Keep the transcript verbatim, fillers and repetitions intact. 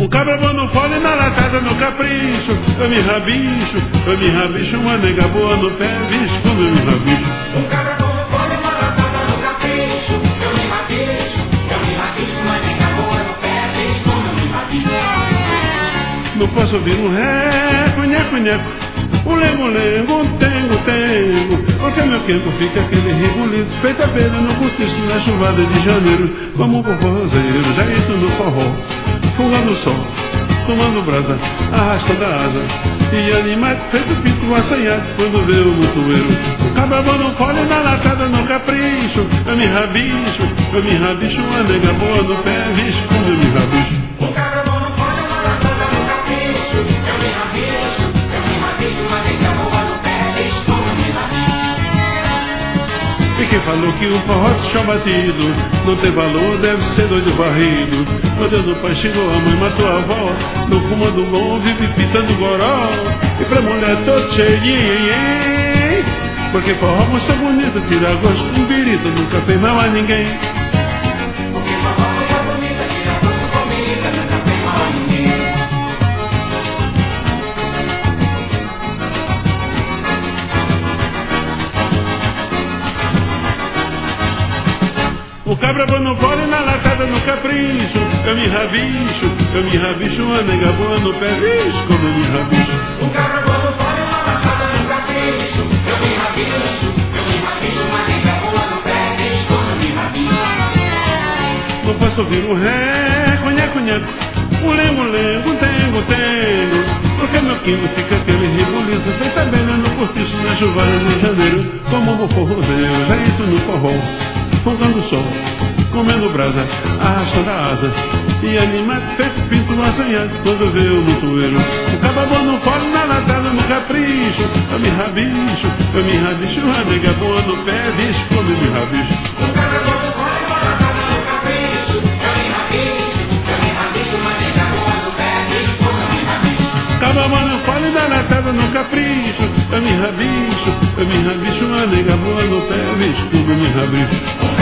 Um cabra bom no fole, na latada, no capricho. Eu me rabicho, eu me rabicho. Uma nega boa no pé, vixe, como eu me rabicho. Um cabra bom no fole, na latada, no capricho. Eu me rabicho, eu me rabicho. Uma nega boa no pé, vixe, como eu me rabicho. Não posso ouvir um ré, cunheco, nheco. Um lengo-lengo, um tengo-tengo. Porque meu quento fica aquele rebuliço. Feito abelha no cortiço na chuvada de janeiro. Como um forrozeiro, já entro no forró. Fungando o sol, tomando brasa, arrastando a asa. E animado, feito pico assanhado, quando vê o mutueiro. O cabra bom no fole, na latada, no capricho. Eu me rabicho, eu me rabicho. Uma nega boa no pé, vixe, como eu me rabicho. Um cabra bom no fole, na latada, no capricho. Eu me rabicho, eu me rabicho. Uma nega boa no pé, vixe, como eu me rabicho. E quem falou que o forró de chão batido não tem valor, deve ser doido varrido. Meu Deus, o pai chegou, a mãe matou a avó. No fumo do bom, vive pitando goró. E pra mulher todo cheio, porque forró moça bonita, tira gosto com birita, nunca fez mal a ninguém. Porque forró moça bonita, tira gosto com birita, nunca fez mal a ninguém. O cabra bom no fole, na latada, no capricho. Eu me rabicho, eu me rabicho. Uma nega boa no pé, vixe, como eu me rabicho. Um cabra bom no fole, na latada, no capricho. Eu me rabicho, eu me rabicho. Uma nega boa no pé, vixe, como eu me rabicho. Não posso ouvir um ré, cunheco, nheco. Um lengo-lengo, um tengo-tengo. Porque meu quinto fica aquele rebuliço. Feita abelha no cortiço na chuvada de janeiro. Como um forrozeiro, já entro no forró. Fungando o sol, comendo brasa, arrastando a asa. E animado, feito pinto assanhado, quando vê o mutueiro. O cabra bom no fole, na latada, no capricho. Eu me rabicho, eu me rabicho. Uma nega boa no pé, vixe, como eu me rabicho. Um cabra bom no fole, na latada, no capricho. Eu me rabicho, eu me rabicho. Uma nega boa no pé, vixe, como eu me rabicho. Cabra bom no fole, na latada, no capricho. Eu me rabicho, eu me rabicho. Uma nega boa no pé, vixe, como eu me rabicho.